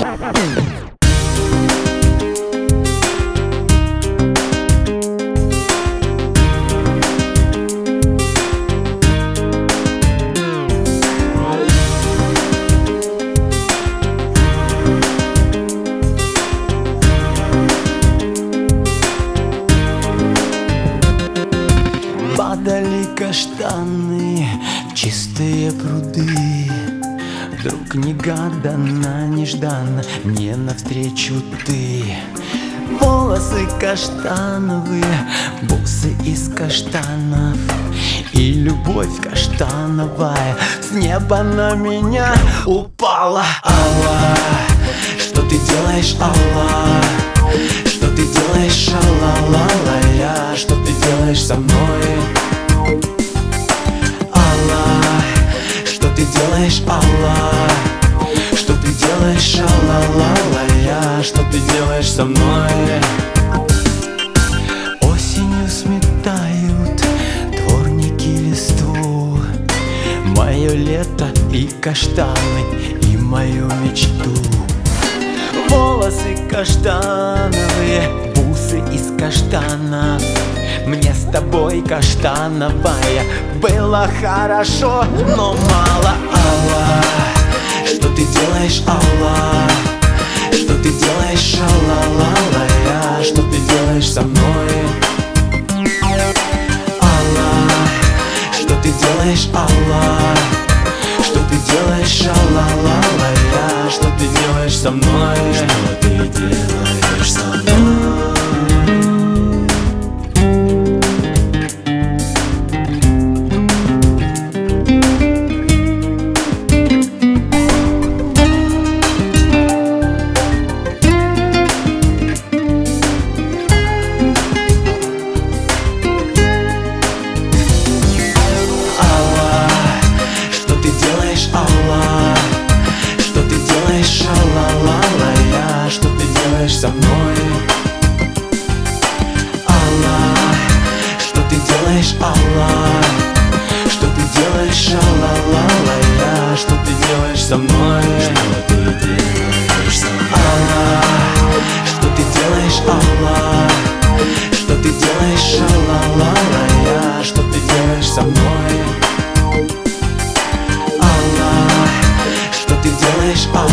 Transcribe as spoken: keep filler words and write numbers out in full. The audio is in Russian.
Падали каштаны в чистые пруды. Вдруг негаданно, нежданно мне навстречу ты. Волосы каштановые, бусы из каштанов, и любовь каштановая с неба на меня упала. Алла, что ты делаешь, Алла? Что ты делаешь, алла-ла-ла-ля? Что ты делаешь со мной? Алла, что ты делаешь, Алла? Что ты делаешь, алла-ла-ла-ля? Что ты делаешь со мной? Осенью сметают дворники листву, мое лето и каштаны, и мою мечту. Волосы каштановые, бусы из каштанов, мне с тобой, каштановая, было хорошо, но мало. Алла, что ты делаешь, Алла? Что ты делаешь, алла-ла-ла-ля? Что ты делаешь со мной? Алла, что ты делаешь, Алла? Что ты делаешь, алла-ла-ла-ля? Что ты делаешь со мной? Что ты делаешь со мной? Алла, что ты делаешь, алла-ла-ла-ля? Что ты делаешь со мной? Алла, что ты делаешь, Алла? Что ты делаешь, алла-ла-ла-ля? Что ты делаешь со мной? Что ты делаешь со мной? Алла, что ты делаешь, Алла? Что ты делаешь, алла-ла-ля? Что ты делаешь со мной? Что ты делаешь, Алла?